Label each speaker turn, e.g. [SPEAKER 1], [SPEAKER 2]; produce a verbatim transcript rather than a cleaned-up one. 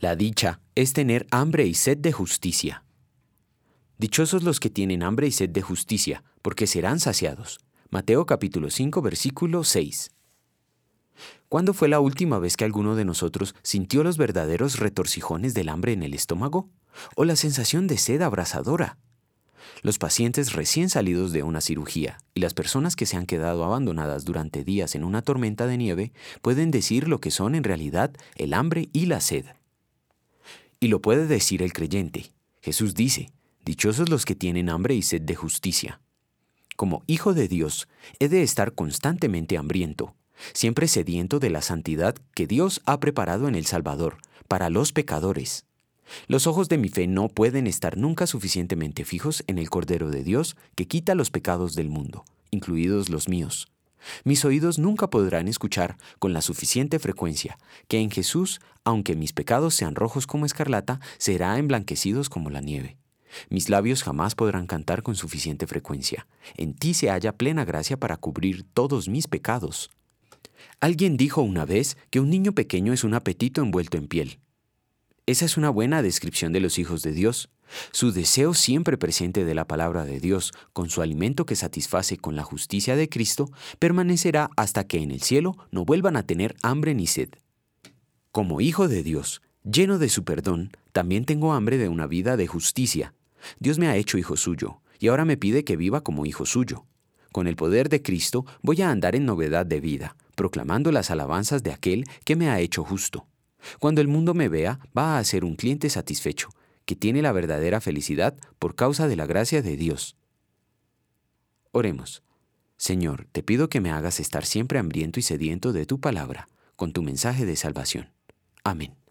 [SPEAKER 1] La dicha es tener hambre y sed de justicia. Dichosos los que tienen hambre y sed de justicia, porque serán saciados. Mateo capítulo cinco, versículo seis. ¿Cuándo fue la última vez que alguno de nosotros sintió los verdaderos retorcijones del hambre en el estómago? ¿O la sensación de sed abrasadora? Los pacientes recién salidos de una cirugía y las personas que se han quedado abandonadas durante días en una tormenta de nieve pueden decir lo que son en realidad el hambre y la sed. Y lo puede decir el creyente. Jesús dice, dichosos los que tienen hambre y sed de justicia. Como hijo de Dios, he de estar constantemente hambriento, siempre sediento de la santidad que Dios ha preparado en el Salvador para los pecadores. Los ojos de mi fe no pueden estar nunca suficientemente fijos en el Cordero de Dios que quita los pecados del mundo, incluidos los míos. Mis oídos nunca podrán escuchar con la suficiente frecuencia que en Jesús, aunque mis pecados sean rojos como escarlata, será emblanquecidos como la nieve. Mis labios jamás podrán cantar con suficiente frecuencia. En ti se halla plena gracia para cubrir todos mis pecados. Alguien dijo una vez que un niño pequeño es un apetito envuelto en piel. Esa es una buena descripción de los hijos de Dios. Su deseo siempre presente de la palabra de Dios, con su alimento que satisface con la justicia de Cristo, permanecerá hasta que en el cielo no vuelvan a tener hambre ni sed. Como hijo de Dios, lleno de su perdón, también tengo hambre de una vida de justicia. Dios me ha hecho hijo suyo, y ahora me pide que viva como hijo suyo. Con el poder de Cristo voy a andar en novedad de vida, proclamando las alabanzas de aquel que me ha hecho justo. Cuando el mundo me vea, va a ser un cliente satisfecho, que tiene la verdadera felicidad por causa de la gracia de Dios. Oremos. Señor, te pido que me hagas estar siempre hambriento y sediento de tu palabra, con tu mensaje de salvación. Amén.